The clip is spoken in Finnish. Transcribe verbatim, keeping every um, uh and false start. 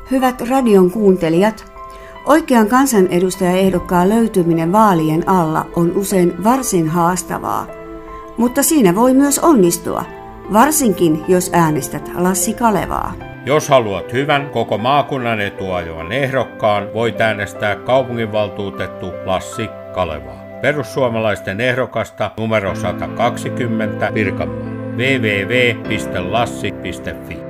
Hyvät radion kuuntelijat, oikean kansanedustajaehdokkaan löytyminen vaalien alla on usein varsin haastavaa, mutta siinä voi myös onnistua, varsinkin jos äänestät Lassi Kalevaa. Jos haluat hyvän koko maakunnan etua ajavan ehdokkaan, voit äänestää kaupunginvaltuutettu Lassi Kalevaa. Perussuomalaisten ehdokasta numero sata kaksikymmentä Pirkanmaa. double-u double-u double-u piste lassi piste fi